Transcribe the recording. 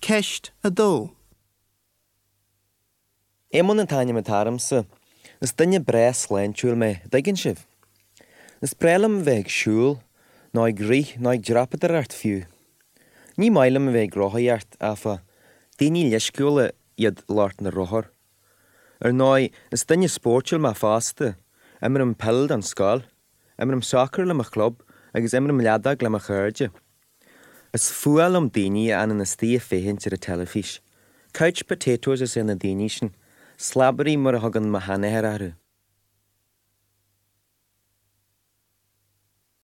ceist a dó. Émon an taine me taramsa, is dunne bres lein túil me dagin sib. Is brelam veg siúl, ná ag rí ná ag drapad ar art fiú. Ní mailam veg rohaíart afa, daoine leisciúla iad lart na rohar. Ná is dunne sportil ma fásta, emmer an peld an scal, emmer an soccer le a club, agus emmer an leadag le a chuirde. Is fual am daoine an na stí féhint ar a telefís. Couch potatoes is in a daoine sin, slabbery mar a hagan ma hanna aru.